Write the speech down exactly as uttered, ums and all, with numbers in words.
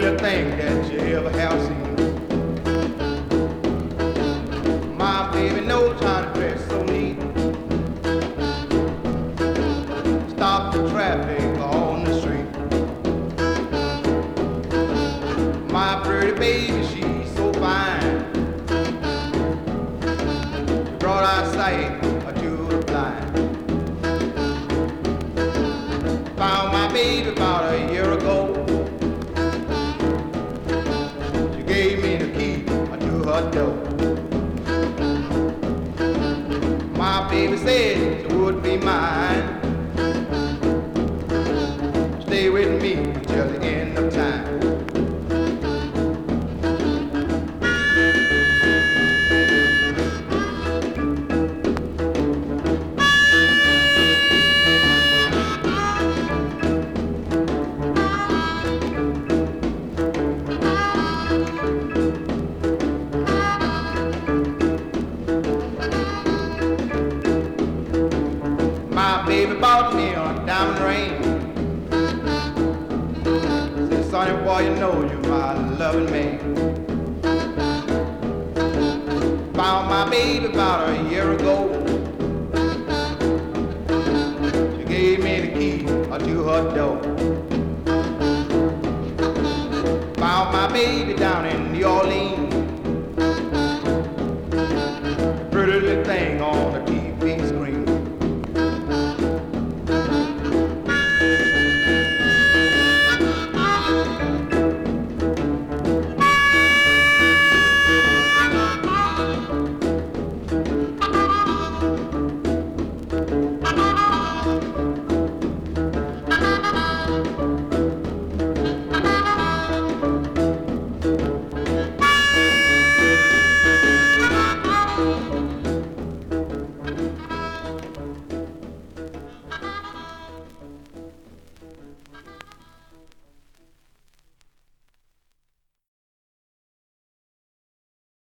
prettiest thing that you ever have seen. My baby knows how to dress so neat. Stop the traffic on the street. My pretty baby, she's so fine. She brought our sight to the blind. Found my baby about a year ago. She gave me the key to her door. My baby said she would be mine. Stay with me till the end of time. My baby bought me a diamond ring. Said, sonny boy, you know you're my loving man. Found my baby about a year ago. She gave me the key to her door. Found my baby down in New Orleans.